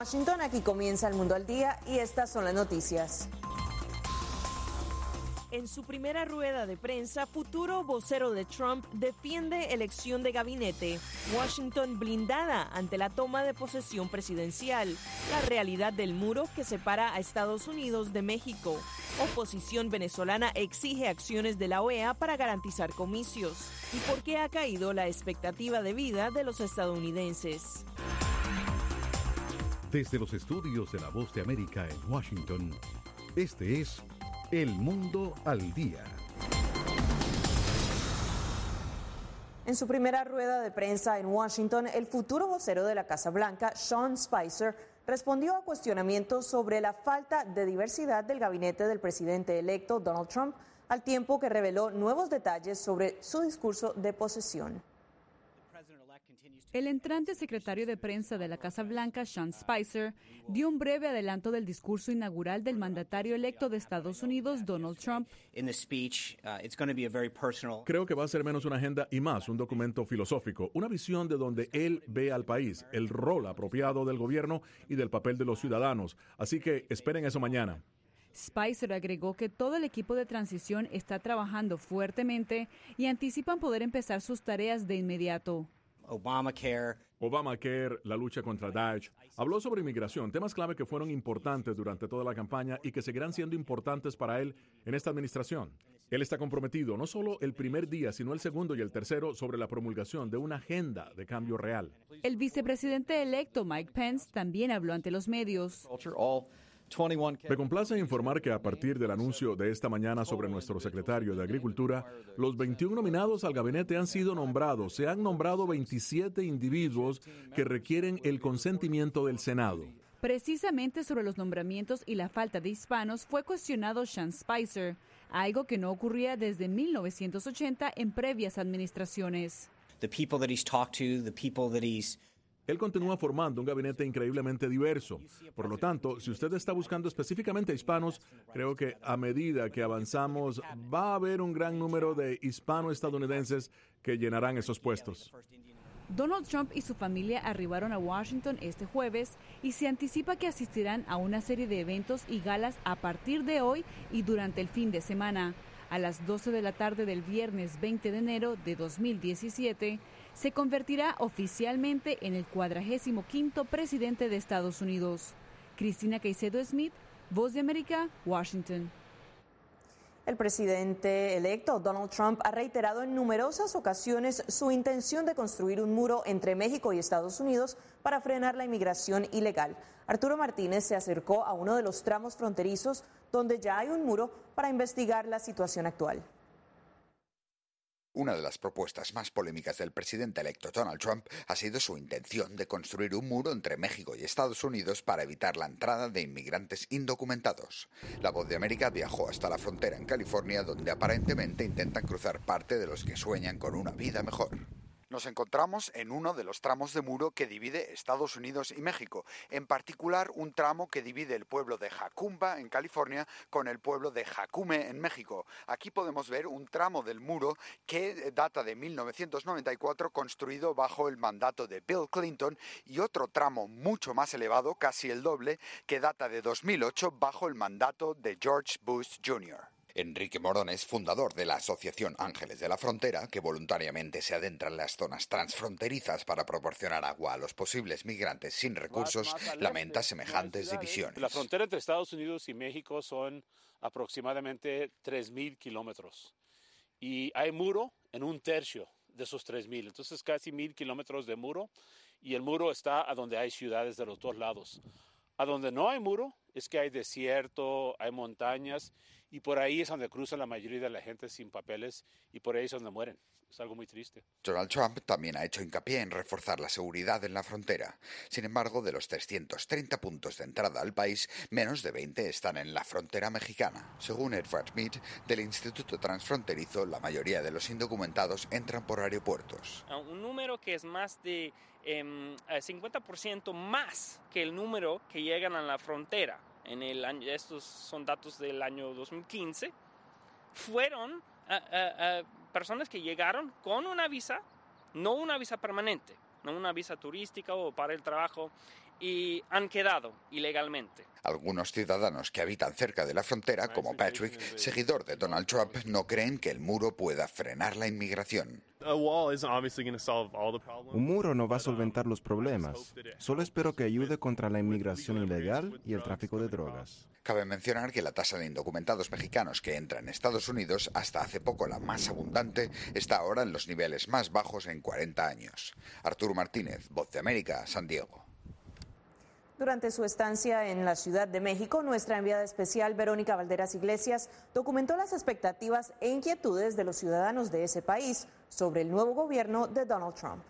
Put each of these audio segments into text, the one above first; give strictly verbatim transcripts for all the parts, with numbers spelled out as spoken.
Washington, aquí comienza El Mundo al Día y estas son las noticias. En su primera rueda de prensa, futuro vocero de Trump defiende elección de gabinete. Washington blindada ante la toma de posesión presidencial. La realidad del muro que separa a Estados Unidos de México. Oposición venezolana exige acciones de la O E A para garantizar comicios. ¿Y por qué ha caído la expectativa de vida de los estadounidenses? Desde los estudios de La Voz de América en Washington, este es El Mundo al Día. En su primera rueda de prensa en Washington, el futuro vocero de la Casa Blanca, Sean Spicer, respondió a cuestionamientos sobre la falta de diversidad del gabinete del presidente electo Donald Trump, al tiempo que reveló nuevos detalles sobre su discurso de posesión. El entrante secretario de prensa de la Casa Blanca, Sean Spicer, dio un breve adelanto del discurso inaugural del mandatario electo de Estados Unidos, Donald Trump. Creo que va a ser menos una agenda y más un documento filosófico, una visión de donde él ve al país, el rol apropiado del gobierno y del papel de los ciudadanos. Así que esperen eso mañana. Spicer agregó que todo el equipo de transición está trabajando fuertemente y anticipan poder empezar sus tareas de inmediato. Obamacare. Obamacare, la lucha contra Daesh. Habló sobre inmigración, temas clave que fueron importantes durante toda la campaña y que seguirán siendo importantes para él en esta administración. Él está comprometido no solo el primer día, sino el segundo y el tercero sobre la promulgación de una agenda de cambio real. El vicepresidente electo Mike Pence también habló ante los medios. Me complace informar que a partir del anuncio de esta mañana sobre nuestro secretario de Agricultura, los veintiún nominados al gabinete han sido nombrados. Se han nombrado veintisiete individuos que requieren el consentimiento del Senado. Precisamente sobre los nombramientos y la falta de hispanos fue cuestionado Sean Spicer, algo que no ocurría desde mil novecientos ochenta en previas administraciones. The people that he's talked to, the people that he's Él continúa formando un gabinete increíblemente diverso. Por lo tanto, si usted está buscando específicamente a hispanos, creo que a medida que avanzamos va a haber un gran número de hispano-estadounidenses que llenarán esos puestos. Donald Trump y su familia arribaron a Washington este jueves y se anticipa que asistirán a una serie de eventos y galas a partir de hoy y durante el fin de semana. A las doce de la tarde del viernes veinte de enero de dos mil diecisiete, se convertirá oficialmente en el cuadragésimo quinto presidente de Estados Unidos. Cristina Caicedo Smith, Voz de América, Washington. El presidente electo Donald Trump ha reiterado en numerosas ocasiones su intención de construir un muro entre México y Estados Unidos para frenar la inmigración ilegal. Arturo Martínez se acercó a uno de los tramos fronterizos donde ya hay un muro para investigar la situación actual. Una de las propuestas más polémicas del presidente electo Donald Trump ha sido su intención de construir un muro entre México y Estados Unidos para evitar la entrada de inmigrantes indocumentados. La Voz de América viajó hasta la frontera en California, donde aparentemente intentan cruzar parte de los que sueñan con una vida mejor. Nos encontramos en uno de los tramos de muro que divide Estados Unidos y México, en particular un tramo que divide el pueblo de Jacumba, en California, con el pueblo de Jacume, en México. Aquí podemos ver un tramo del muro que data de mil novecientos noventa y cuatro, construido bajo el mandato de Bill Clinton, y otro tramo mucho más elevado, casi el doble, que data de dos mil ocho, bajo el mandato de George Bush junior Enrique Morón es fundador de la Asociación Ángeles de la Frontera, que voluntariamente se adentra en las zonas transfronterizas para proporcionar agua a los posibles migrantes sin recursos. Lamenta semejantes divisiones. La frontera entre Estados Unidos y México son aproximadamente tres mil kilómetros y hay muro en un tercio de esos tres mil, entonces casi mil kilómetros de muro, y el muro está a donde hay ciudades de los dos lados. A donde no hay muro es que hay desierto, hay montañas, y por ahí es donde cruza la mayoría de la gente sin papeles, y por ahí es donde mueren. Es algo muy triste. Donald Trump también ha hecho hincapié en reforzar la seguridad en la frontera. Sin embargo, de los trescientos treinta puntos de entrada al país, menos de veinte están en la frontera mexicana. Según Edward Mead, del Instituto Transfronterizo, la mayoría de los indocumentados entran por aeropuertos. Un número que es más de eh, cincuenta por ciento más que el número que llegan a la frontera. En el año, estos son datos del año dos mil quince, fueron uh, uh, uh, personas que llegaron con una visa, no una visa permanente, no una visa turística o para el trabajo, y han quedado ilegalmente. Algunos ciudadanos que habitan cerca de la frontera, como Patrick, seguidor de Donald Trump, no creen que el muro pueda frenar la inmigración. Un muro no va a solventar los problemas. Solo espero que ayude contra la inmigración ilegal y el tráfico de drogas. Cabe mencionar que la tasa de indocumentados mexicanos que entran en Estados Unidos, hasta hace poco la más abundante, está ahora en los niveles más bajos en cuarenta años. Arturo Martínez, Voz de América, San Diego. Durante su estancia en la Ciudad de México, nuestra enviada especial Verónica Valderas Iglesias documentó las expectativas e inquietudes de los ciudadanos de ese país sobre el nuevo gobierno de Donald Trump.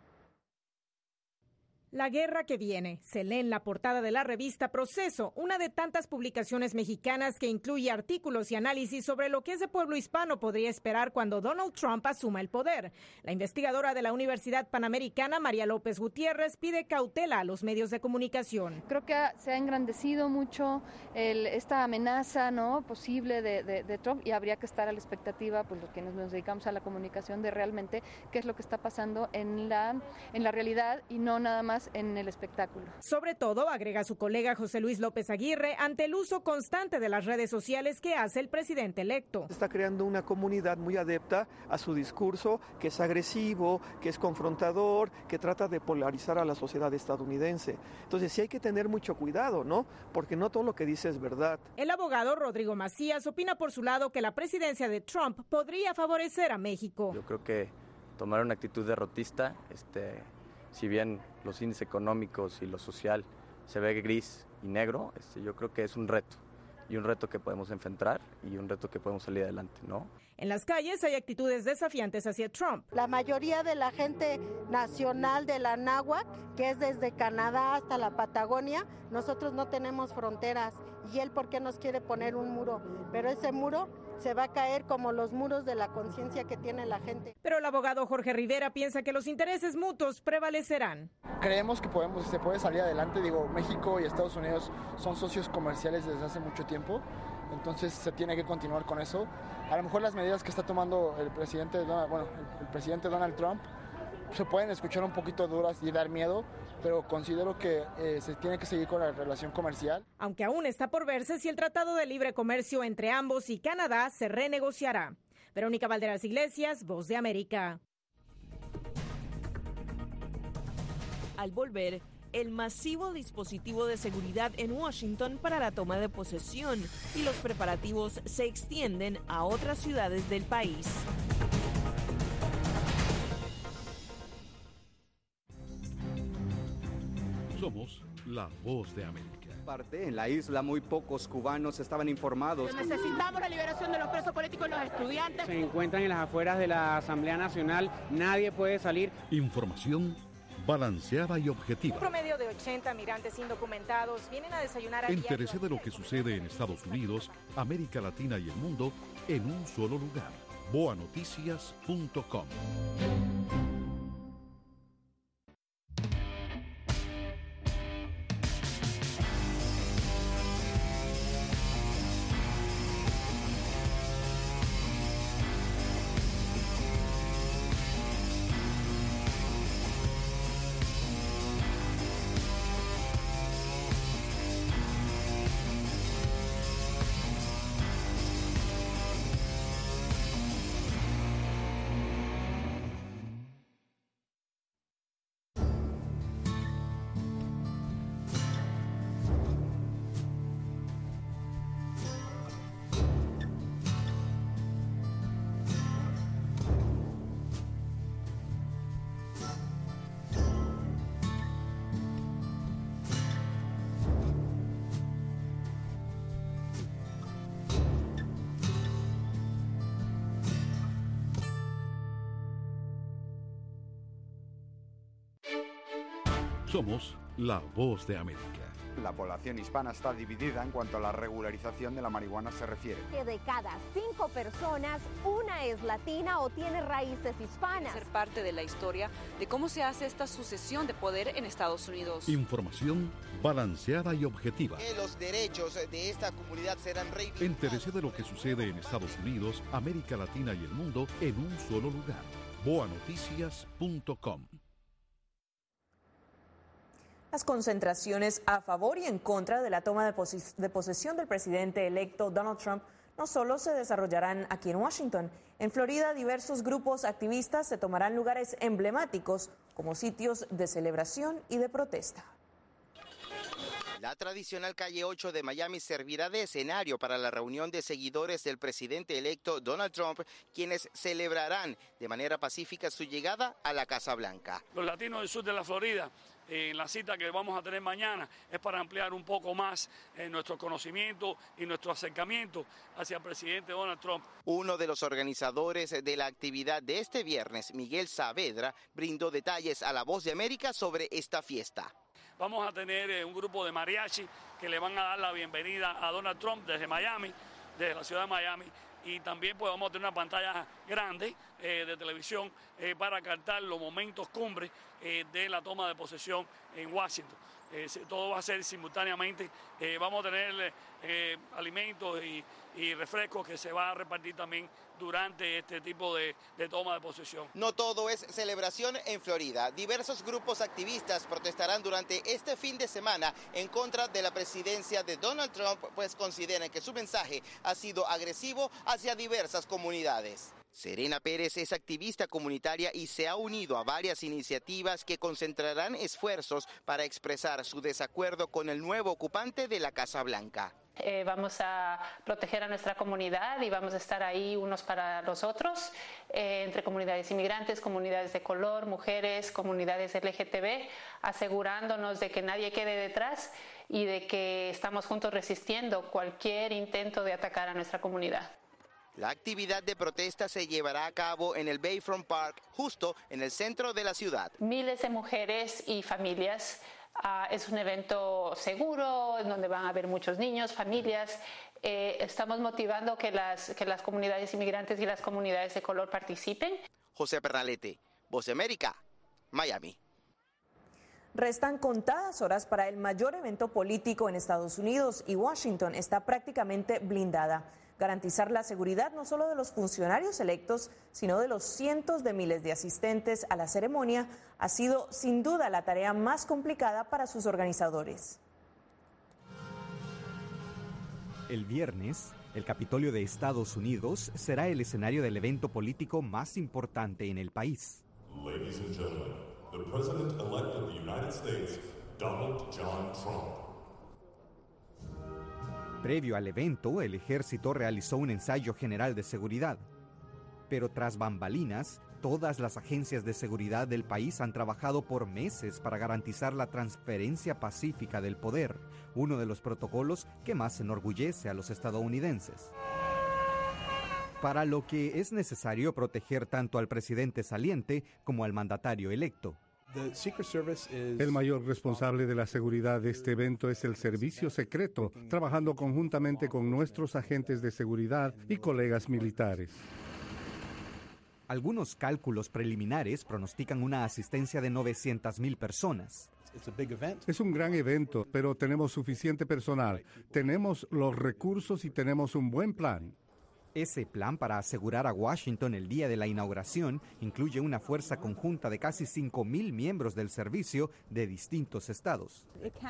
La guerra que viene, se lee en la portada de la revista Proceso, una de tantas publicaciones mexicanas que incluye artículos y análisis sobre lo que ese pueblo hispano podría esperar cuando Donald Trump asuma el poder. La investigadora de la Universidad Panamericana, María López Gutiérrez, pide cautela a los medios de comunicación. Creo que ha, se ha engrandecido mucho el, esta amenaza, ¿no?, posible de, de, de Trump, y habría que estar a la expectativa, pues los quienes nos dedicamos a la comunicación, de realmente qué es lo que está pasando en la, en la realidad y no nada más en el espectáculo. Sobre todo, agrega su colega José Luis López Aguirre, ante el uso constante de las redes sociales que hace el presidente electo. Está creando una comunidad muy adepta a su discurso, que es agresivo, que es confrontador, que trata de polarizar a la sociedad estadounidense. Entonces sí hay que tener mucho cuidado, ¿no? Porque no todo lo que dice es verdad. El abogado Rodrigo Macías opina por su lado que la presidencia de Trump podría favorecer a México. Yo creo que tomar una actitud derrotista, este... si bien los índices económicos y lo social se ve gris y negro, este, yo creo que es un reto, y un reto que podemos enfrentar y un reto que podemos salir adelante, ¿no? En las calles hay actitudes desafiantes hacia Trump. La mayoría de la gente nacional de la náhuatl, que es desde Canadá hasta la Patagonia, nosotros no tenemos fronteras, y él ¿por qué nos quiere poner un muro? Pero ese muro se va a caer como los muros de la conciencia que tiene la gente. Pero el abogado Jorge Rivera piensa que los intereses mutuos prevalecerán. Creemos que podemos, se puede salir adelante. Digo, México y Estados Unidos son socios comerciales desde hace mucho tiempo, entonces se tiene que continuar con eso. A lo mejor las medidas que está tomando el presidente, Donald, bueno, el, el presidente Donald Trump se pueden escuchar un poquito duras y dar miedo, pero considero que eh, se tiene que seguir con la relación comercial. Aunque aún está por verse si el Tratado de Libre Comercio entre ambos y Canadá se renegociará. Verónica Valderas Iglesias, Voz de América. Al volver, el masivo dispositivo de seguridad en Washington para la toma de posesión, y los preparativos se extienden a otras ciudades del país. Somos la Voz de América. Parte en la isla muy pocos cubanos estaban informados. Necesitamos la liberación de los presos políticos y los estudiantes. Se encuentran en las afueras de la Asamblea Nacional, nadie puede salir. Información balanceada y objetiva. Un promedio de ochenta migrantes indocumentados vienen a desayunar a Entérese de lo que sucede en Estados Unidos, América Latina y el mundo en un solo lugar. boa noticias punto com. Somos la Voz de América. La población hispana está dividida en cuanto a la regularización de la marihuana se refiere. Que de cada cinco personas, una es latina o tiene raíces hispanas. Ser parte de la historia de cómo se hace esta sucesión de poder en Estados Unidos. Información balanceada y objetiva. Que los derechos de esta comunidad serán reivindicados. Entérese de lo que sucede en Estados Unidos, América Latina y el mundo en un solo lugar. boa noticias punto com. Las concentraciones a favor y en contra de la toma de, pos- de posesión del presidente electo Donald Trump no solo se desarrollarán aquí en Washington. En Florida, diversos grupos activistas se tomarán lugares emblemáticos como sitios de celebración y de protesta. La tradicional calle ocho de Miami servirá de escenario para la reunión de seguidores del presidente electo Donald Trump, quienes celebrarán de manera pacífica su llegada a la Casa Blanca. Los latinos del sur de la Florida, en la cita que vamos a tener mañana, es para ampliar un poco más eh, nuestro conocimiento y nuestro acercamiento hacia el presidente Donald Trump. Uno de los organizadores de la actividad de este viernes, Miguel Saavedra, brindó detalles a La Voz de América sobre esta fiesta. Vamos a tener eh, un grupo de mariachi que le van a dar la bienvenida a Donald Trump desde Miami, desde la ciudad de Miami. Y también pues vamos a tener una pantalla grande eh, de televisión eh, para captar los momentos cumbre eh, de la toma de posesión en Washington. Eh, todo va a ser simultáneamente. Eh, vamos a tener eh, alimentos y, y refrescos que se va a repartir también durante este tipo de, de toma de posesión. No todo es celebración en Florida. Diversos grupos activistas protestarán durante este fin de semana en contra de la presidencia de Donald Trump, pues consideran que su mensaje ha sido agresivo hacia diversas comunidades. Serena Pérez es activista comunitaria y se ha unido a varias iniciativas que concentrarán esfuerzos para expresar su desacuerdo con el nuevo ocupante de la Casa Blanca. Eh, vamos a proteger a nuestra comunidad y vamos a estar ahí unos para los otros, eh, entre comunidades inmigrantes, comunidades de color, mujeres, comunidades L G T B, asegurándonos de que nadie quede detrás y de que estamos juntos resistiendo cualquier intento de atacar a nuestra comunidad. La actividad de protesta se llevará a cabo en el Bayfront Park, justo en el centro de la ciudad. Miles de mujeres y familias. Uh, es un evento seguro, en donde van a haber muchos niños, familias. Eh, estamos motivando que las, que las comunidades inmigrantes y las comunidades de color participen. José Pernalete, Voz de América, Miami. Restan contadas horas para el mayor evento político en Estados Unidos y Washington está prácticamente blindada. Garantizar la seguridad no solo de los funcionarios electos, sino de los cientos de miles de asistentes a la ceremonia ha sido sin duda la tarea más complicada para sus organizadores. El viernes, el Capitolio de Estados Unidos será el escenario del evento político más importante en el país. Ladies and gentlemen, the President-elect of the United States, Donald John Trump. Previo al evento, el ejército realizó un ensayo general de seguridad. Pero tras bambalinas, todas las agencias de seguridad del país han trabajado por meses para garantizar la transferencia pacífica del poder, uno de los protocolos que más enorgullece a los estadounidenses. Para lo que es necesario proteger tanto al presidente saliente como al mandatario electo. El mayor responsable de la seguridad de este evento es el Servicio Secreto, trabajando conjuntamente con nuestros agentes de seguridad y colegas militares. Algunos cálculos preliminares pronostican una asistencia de novecientas mil personas. Es un gran evento, pero tenemos suficiente personal, tenemos los recursos y tenemos un buen plan. Ese plan para asegurar a Washington el día de la inauguración incluye una fuerza conjunta de casi cinco mil miembros del servicio de distintos estados.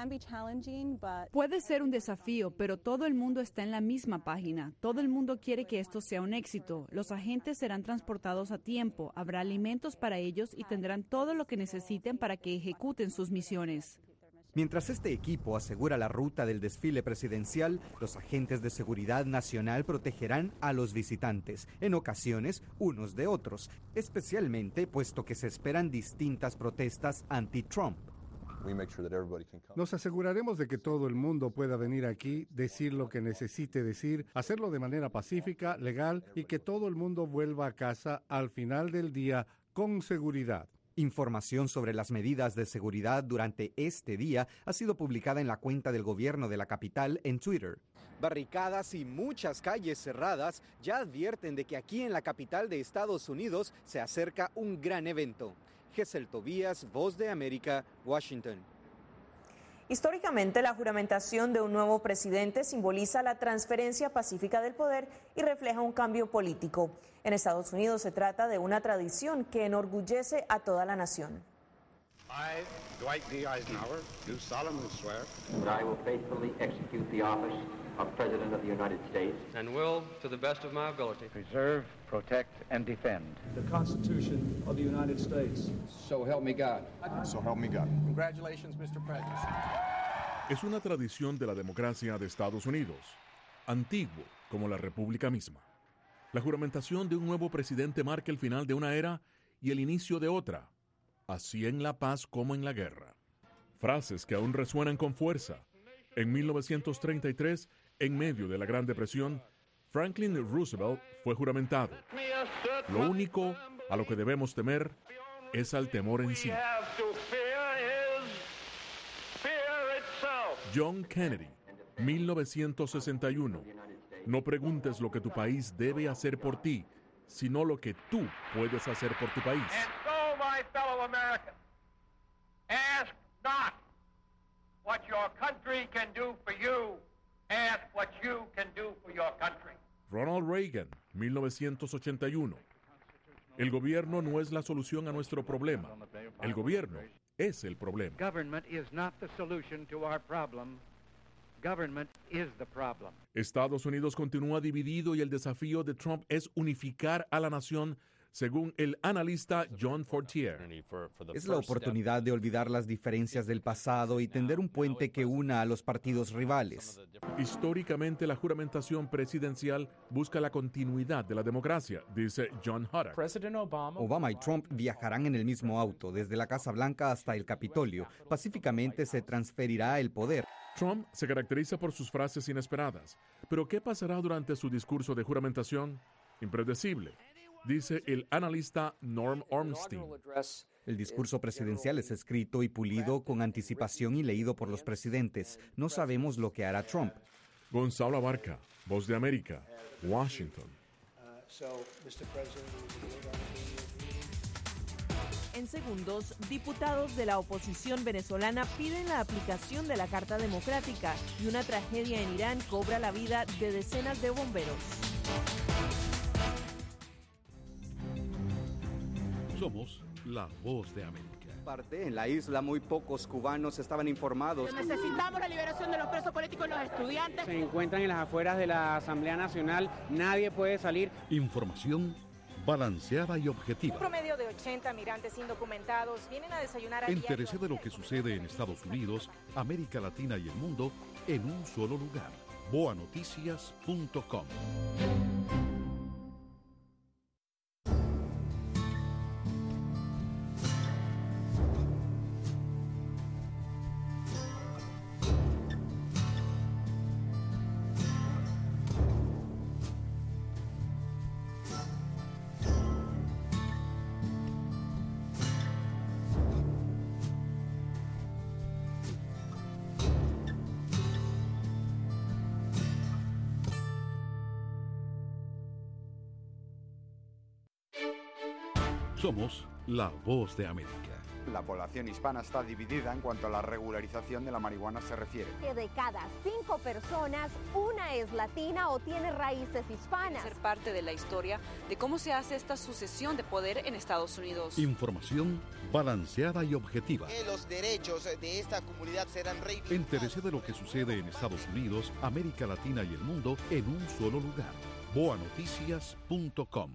Puede ser un desafío, pero todo el mundo está en la misma página. Todo el mundo quiere que esto sea un éxito. Los agentes serán transportados a tiempo, habrá alimentos para ellos y tendrán todo lo que necesiten para que ejecuten sus misiones. Mientras este equipo asegura la ruta del desfile presidencial, los agentes de seguridad nacional protegerán a los visitantes, en ocasiones unos de otros, especialmente puesto que se esperan distintas protestas anti-Trump. Nos aseguraremos de que todo el mundo pueda venir aquí, decir lo que necesite decir, hacerlo de manera pacífica, legal y que todo el mundo vuelva a casa al final del día con seguridad. Información sobre las medidas de seguridad durante este día ha sido publicada en la cuenta del gobierno de la capital en Twitter. Barricadas y muchas calles cerradas ya advierten de que aquí en la capital de Estados Unidos se acerca un gran evento. Gesell Tobías, Voz de América, Washington. Históricamente, la juramentación de un nuevo presidente simboliza la transferencia pacífica del poder y refleja un cambio político. En Estados Unidos se trata de una tradición que enorgullece a toda la nación. I, Dwight D. Eisenhower, do solemnly swear that I will faithfully execute the office of President of the United States and will, to the best of my ability, preserve, protect, and defend the Constitution of the United States. So help me God. So help me God. Congratulations, mister President. Es una tradición de la democracia de Estados Unidos, antiguo como la República misma. La juramentación de un nuevo presidente marca el final de una era y el inicio de otra, así en la paz como en la guerra. Frases que aún resuenan con fuerza. En mil novecientos treinta y tres, en medio de la Gran Depresión, Franklin Roosevelt fue juramentado. Lo único a lo que debemos temer es al temor en sí. John Kennedy, mil novecientos sesenta y uno. No preguntes lo que tu país debe hacer por ti, sino lo que tú puedes hacer por tu país. And so, my fellow Americans, ask not what your country can do for you, ask what you can do for your country. Ronald Reagan, mil novecientos ochenta y uno. El gobierno no es la solución a nuestro problema. El gobierno es el problema. Government is not the solution to our problem. Government is the problem. Estados Unidos continúa dividido y el desafío de Trump es unificar a la nación, según el analista John Fortier. Es la oportunidad de olvidar las diferencias del pasado y tender un puente que una a los partidos rivales. Históricamente, la juramentación presidencial busca la continuidad de la democracia, dice John Hutter. Obama y Trump viajarán en el mismo auto, desde la Casa Blanca hasta el Capitolio. Pacíficamente se transferirá el poder. Trump se caracteriza por sus frases inesperadas. ¿Pero qué pasará durante su discurso de juramentación? Impredecible, dice el analista Norm Ornstein. El discurso presidencial es escrito y pulido con anticipación y leído por los presidentes. No sabemos lo que hará Trump. Gonzalo Abarca, Voz de América, Washington. En segundos, diputados de la oposición venezolana piden la aplicación de la Carta Democrática y una tragedia en Irán cobra la vida de decenas de bomberos. Somos la Voz de América. Parte en la isla, muy pocos cubanos estaban informados. Necesitamos la liberación de los presos políticos y los estudiantes. Se encuentran en las afueras de la Asamblea Nacional, nadie puede salir. Información balanceada y objetiva. Un promedio de ochenta migrantes indocumentados vienen a desayunar a Entérese de lo que sucede en Estados Unidos, América Latina y el mundo en un solo lugar. boa noticias punto com. Somos la Voz de América. La población hispana está dividida en cuanto a la regularización de la marihuana se refiere. Que de cada cinco personas, una es latina o tiene raíces hispanas. Ser parte de la historia de cómo se hace esta sucesión de poder en Estados Unidos. Información balanceada y objetiva. Que los derechos de esta comunidad serán reivindicados. Entérese de lo que sucede en Estados Unidos, América Latina y el mundo en un solo lugar. boa noticias punto com.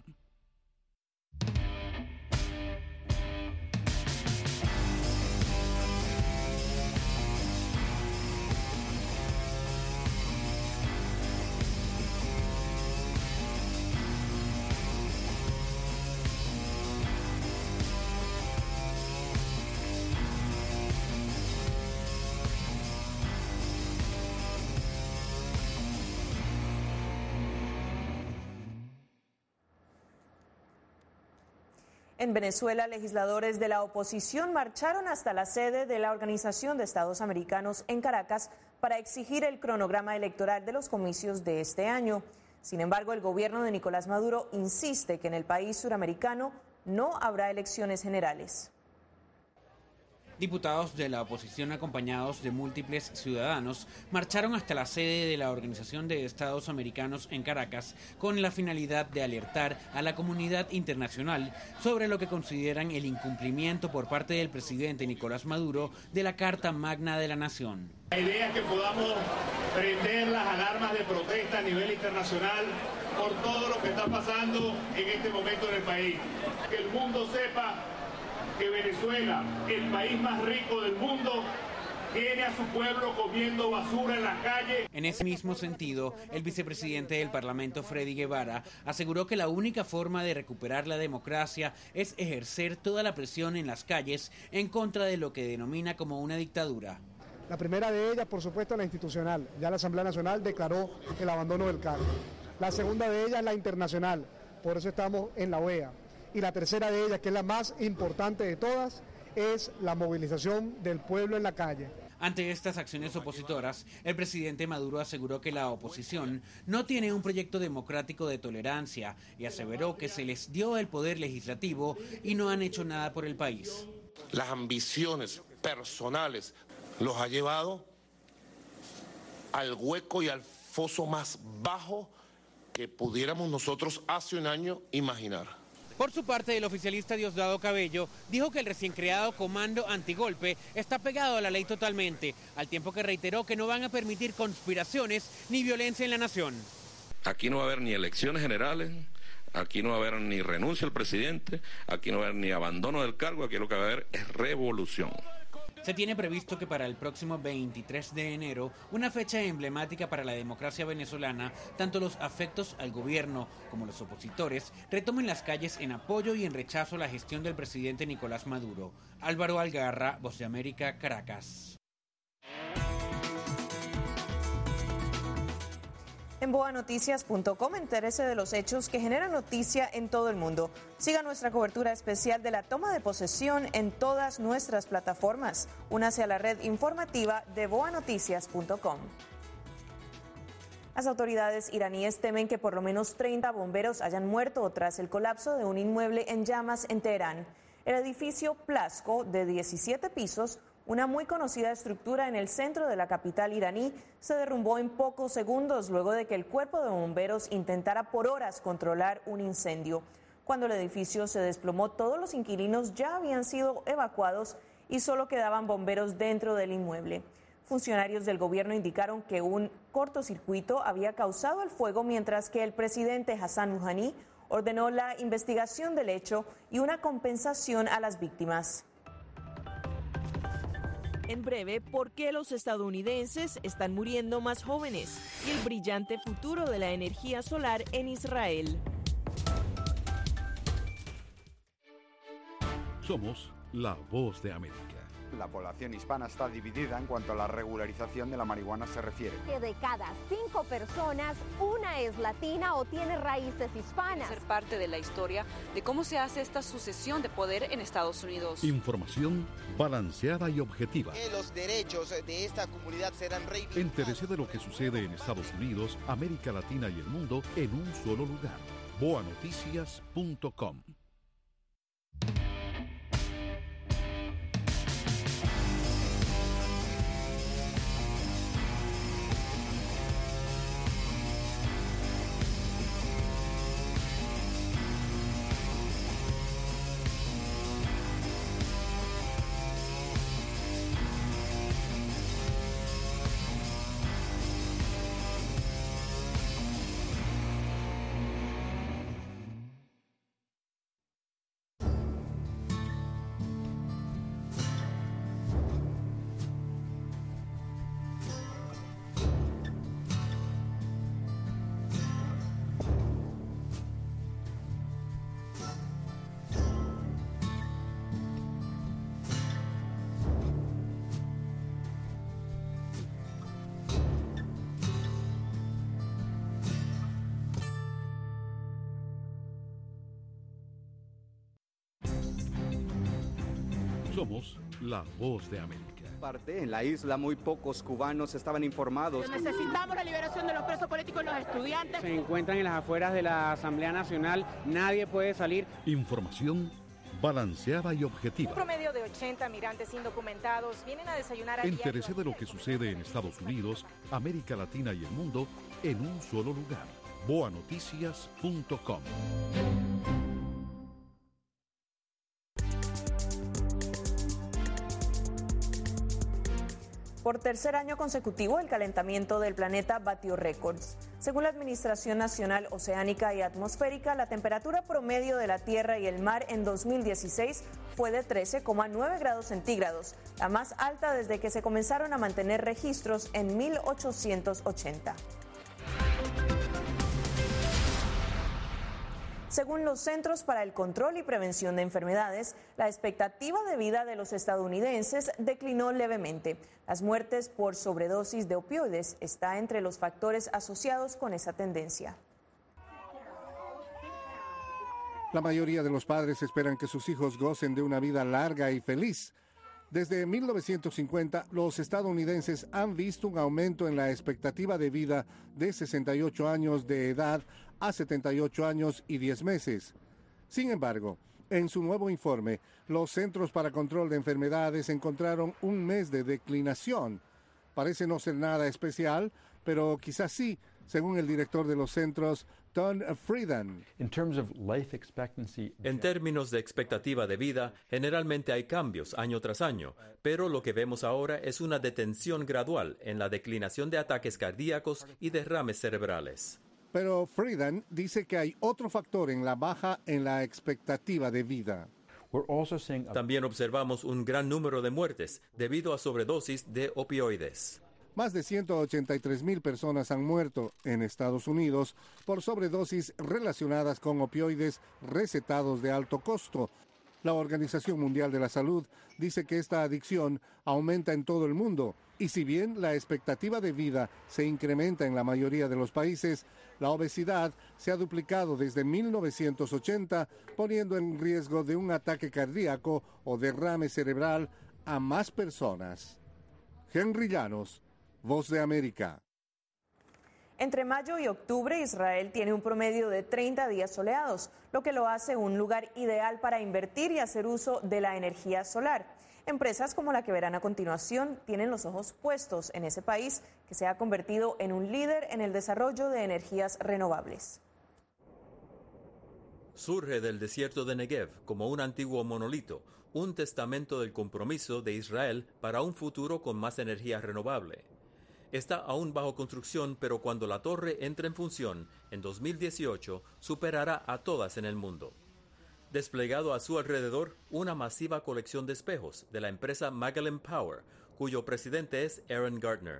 En Venezuela, legisladores de la oposición marcharon hasta la sede de la Organización de Estados Americanos en Caracas para exigir el cronograma electoral de los comicios de este año. Sin embargo, el gobierno de Nicolás Maduro insiste que en el país suramericano no habrá elecciones generales. Diputados de la oposición acompañados de múltiples ciudadanos marcharon hasta la sede de la Organización de Estados Americanos en Caracas con la finalidad de alertar a la comunidad internacional sobre lo que consideran el incumplimiento por parte del presidente Nicolás Maduro de la Carta Magna de la Nación. La idea es que podamos prender las alarmas de protesta a nivel internacional por todo lo que está pasando en este momento en el país. Que el mundo sepa que Venezuela, el país más rico del mundo, tiene a su pueblo comiendo basura en las calles. En ese mismo sentido, el vicepresidente del Parlamento, Freddy Guevara, aseguró que la única forma de recuperar la democracia es ejercer toda la presión en las calles en contra de lo que denomina como una dictadura. La primera de ellas, por supuesto, la institucional. Ya la Asamblea Nacional declaró el abandono del cargo. La segunda de ellas, la internacional. Por eso estamos en la O E A. Y la tercera de ellas, que es la más importante de todas, es la movilización del pueblo en la calle. Ante estas acciones opositoras, el presidente Maduro aseguró que la oposición no tiene un proyecto democrático de tolerancia y aseveró que se les dio el poder legislativo y no han hecho nada por el país. Las ambiciones personales los ha llevado al hueco y al foso más bajo que pudiéramos nosotros hace un año imaginar. Por su parte, el oficialista Diosdado Cabello dijo que el recién creado Comando Antigolpe está pegado a la ley totalmente, al tiempo que reiteró que no van a permitir conspiraciones ni violencia en la nación. Aquí no va a haber ni elecciones generales, aquí no va a haber ni renuncia al presidente, aquí no va a haber ni abandono del cargo, aquí lo que va a haber es revolución. Se tiene previsto que para el próximo veintitrés de enero, una fecha emblemática para la democracia venezolana, tanto los afectos al gobierno como los opositores retomen las calles en apoyo y en rechazo a la gestión del presidente Nicolás Maduro. Álvaro Algarra, Voz de América, Caracas. En boa noticias punto com, entérese de los hechos que generan noticia en todo el mundo. Siga nuestra cobertura especial de la toma de posesión en todas nuestras plataformas. Únase a la red informativa de boa noticias punto com. Las autoridades iraníes temen que por lo menos treinta bomberos hayan muerto tras el colapso de un inmueble en llamas en Teherán. El edificio Plasco, de diecisiete pisos, una muy conocida estructura en el centro de la capital iraní, se derrumbó en pocos segundos luego de que el cuerpo de bomberos intentara por horas controlar un incendio. Cuando el edificio se desplomó, todos los inquilinos ya habían sido evacuados y solo quedaban bomberos dentro del inmueble. Funcionarios del gobierno indicaron que un cortocircuito había causado el fuego, mientras que el presidente Hassan Rouhani ordenó la investigación del hecho y una compensación a las víctimas. En breve, ¿por qué los estadounidenses están muriendo más jóvenes? Y el brillante futuro de la energía solar en Israel. Somos la Voz de América. La población hispana está dividida en cuanto a la regularización de la marihuana se refiere. Que de cada cinco personas, una es latina o tiene raíces hispanas. Ser parte de la historia de cómo se hace esta sucesión de poder en Estados Unidos. Información balanceada y objetiva. Que los derechos de esta comunidad serán reivindicados. Entérese de lo que sucede en Estados Unidos, América Latina y el mundo en un solo lugar. boa noticias punto com. Somos la Voz de América. Parte en la isla muy pocos cubanos estaban informados. Necesitamos la liberación de los presos políticos y los estudiantes. Se encuentran en las afueras de la Asamblea Nacional, nadie puede salir. Información balanceada y objetiva. Un promedio de ochenta migrantes indocumentados vienen a desayunar a Entérese de lo que sucede en Estados Unidos, América Latina y el mundo en un solo lugar. boa noticias punto com. Por tercer año consecutivo, el calentamiento del planeta batió récords. Según la Administración Nacional Oceánica y Atmosférica, la temperatura promedio de la Tierra y el mar en dos mil dieciséis fue de trece coma nueve grados centígrados, la más alta desde que se comenzaron a mantener registros en mil ochocientos ochenta. Según los Centros para el Control y Prevención de Enfermedades, la expectativa de vida de los estadounidenses declinó levemente. Las muertes por sobredosis de opioides está entre los factores asociados con esa tendencia. La mayoría de los padres esperan que sus hijos gocen de una vida larga y feliz. Desde mil novecientos cincuenta, los estadounidenses han visto un aumento en la expectativa de vida de sesenta y ocho años de edad a setenta y ocho años y diez meses. Sin embargo, en su nuevo informe, los Centros para Control de Enfermedades encontraron un mes de declinación. Parece no ser nada especial, pero quizás sí, según el director de los centros, Tom Frieden. En términos de expectativa de vida, generalmente hay cambios año tras año, pero lo que vemos ahora es una detención gradual en la declinación de ataques cardíacos y derrames cerebrales. Pero Frieden dice que hay otro factor en la baja en la expectativa de vida. También observamos un gran número de muertes debido a sobredosis de opioides. Más de ciento ochenta y tres mil personas han muerto en Estados Unidos por sobredosis relacionadas con opioides recetados de alto costo. La Organización Mundial de la Salud dice que esta adicción aumenta en todo el mundo y si bien la expectativa de vida se incrementa en la mayoría de los países, la obesidad se ha duplicado desde mil novecientos ochenta, poniendo en riesgo de un ataque cardíaco o derrame cerebral a más personas. Henry Llanos, Voz de América. Entre mayo y octubre, Israel tiene un promedio de treinta días soleados, lo que lo hace un lugar ideal para invertir y hacer uso de la energía solar. Empresas como la que verán a continuación tienen los ojos puestos en ese país, que se ha convertido en un líder en el desarrollo de energías renovables. Surge del desierto de Negev como un antiguo monolito, un testamento del compromiso de Israel para un futuro con más energía renovable. Está aún bajo construcción, pero cuando la torre entre en función en dos mil dieciocho, superará a todas en el mundo. Desplegado a su alrededor una masiva colección de espejos de la empresa Magellan Power, cuyo presidente es Aaron Gardner.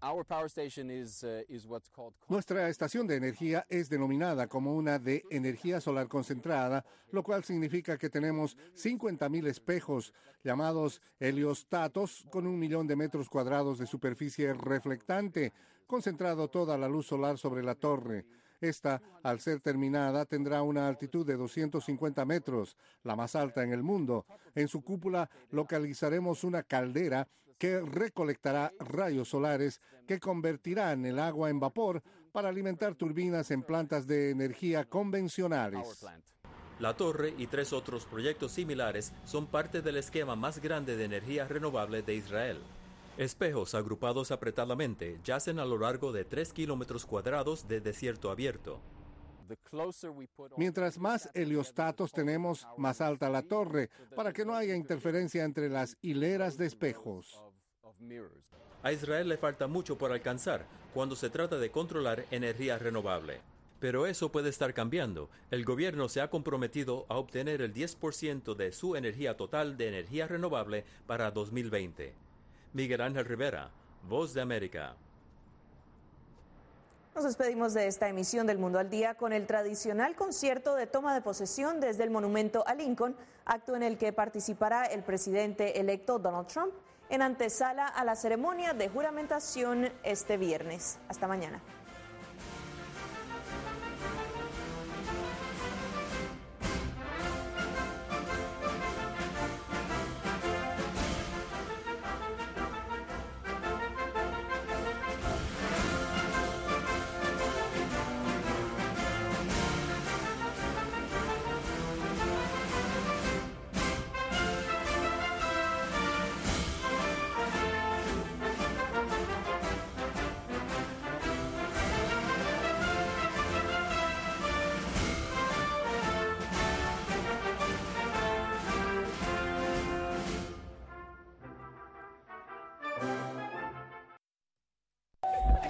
Nuestra estación de energía es denominada como una de energía solar concentrada, lo cual significa que tenemos cincuenta mil espejos llamados heliostatos con un millón de metros cuadrados de superficie reflectante, concentrado toda la luz solar sobre la torre. Esta, al ser terminada, tendrá una altitud de doscientos cincuenta metros, la más alta en el mundo. En su cúpula localizaremos una caldera que recolectará rayos solares que convertirán el agua en vapor para alimentar turbinas en plantas de energía convencionales. La torre y tres otros proyectos similares son parte del esquema más grande de energía renovable de Israel. Espejos agrupados apretadamente yacen a lo largo de tres kilómetros cuadrados de desierto abierto. Mientras más heliostatos tenemos, más alta la torre, para que no haya interferencia entre las hileras de espejos. A Israel le falta mucho por alcanzar cuando se trata de controlar energía renovable. Pero eso puede estar cambiando. El gobierno se ha comprometido a obtener el diez por ciento de su energía total de energía renovable para dos mil veinte. Miguel Ángel Rivera, Voz de América. Nos despedimos de esta emisión del Mundo al Día con el tradicional concierto de toma de posesión desde el Monumento a Lincoln, acto en el que participará el presidente electo Donald Trump en antesala a la ceremonia de juramentación este viernes. Hasta mañana.